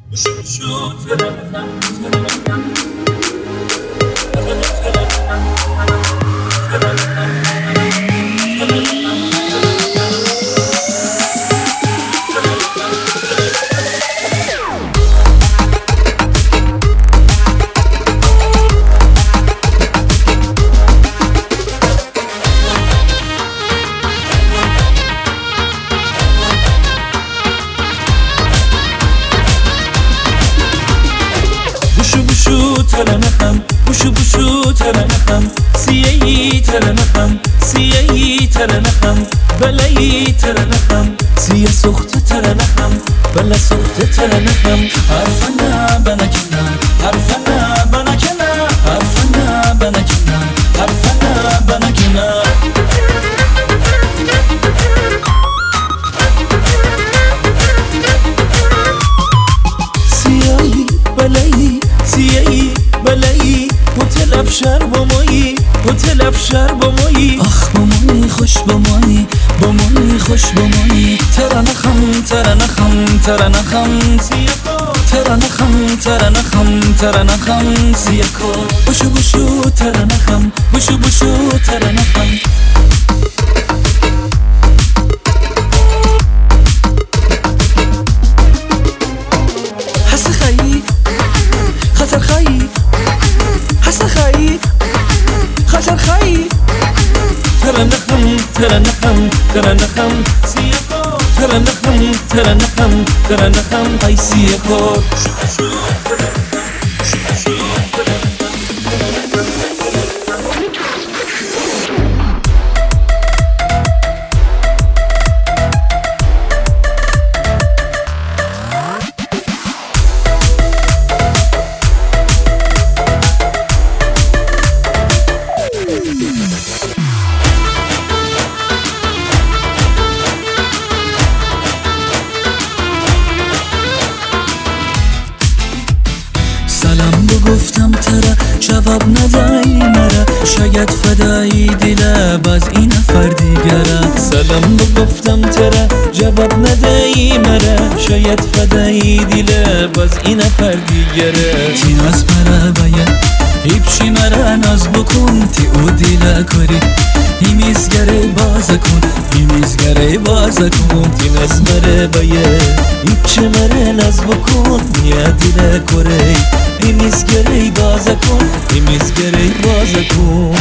بوشو ترنخم سیهی ترنخم سیهی ترنخم بلایی ترنخم سیه سخت ترنخم بلا سخت ترنخم حرفنا بنکنه حرفنا بنکنه حرفنا بنکنه حرفنا بنکنه سیهی بلایی سیهی بلایی هتل افشار با مایی هتل افشار با مایی آخ با مایی خوش با مایی با مایی خوش با مایی ترنخم ترنخم ترنخم سیاکو ترنخم ترنخم ترنخم سیاکو بوشو بوشو ترنخم بوشو بوشو ترنخم حس خیی خطر خیی حس خیی خطر خیی ترنخم ترنخم ترنخم سیاکو ترنخم ترنخم ترنخم ای سیاکو سلام گفتم ترا جواب ندایی مرا شاید فدایی دل باز این نفر دیگره سلام گفتم ترا جواب ندایی مرا شاید فدایی دل باز این نفر دیگره تی ناز مرا باید هیپشی مرا ناز بکن تی او دل کاری ایمیزگره باز کن ایمیزگره باز کن تی ناز مرا باید هیپشی مرا ناز بکن نیا دل کاری ایمیزگره باز کن ایمیزگره باز کن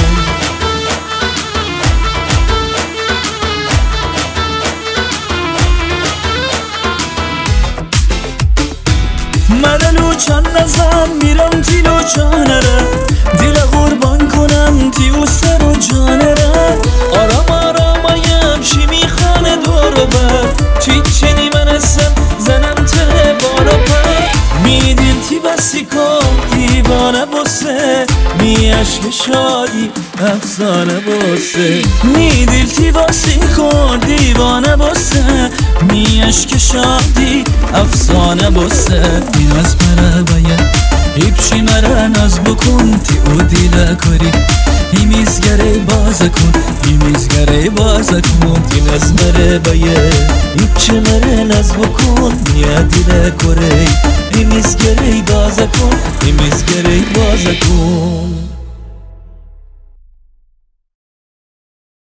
مرا لوچان نزن میرم تی لوچانه را دل قربان کنم تی او سر و جانه را آرام آرامایم شی میخانه دور و بر چی چنی من هستم زنم ته بارا پر میدیل تی بسی کن دیوانه بسه می عشق شادی افسانه بسه میدیل تی بسی کن دیوانه بسه می عشق شادی افسانه بسه این از مرا باید هیپشی مرا ناز بکن تی او دیل کاری ایمیزگره باز کن ایمیزگره باز کن این از مرا باید هیپشی مرا ناز بکن نیا دیل کاری ایمیزگره باز کن ایمیزگره باز کن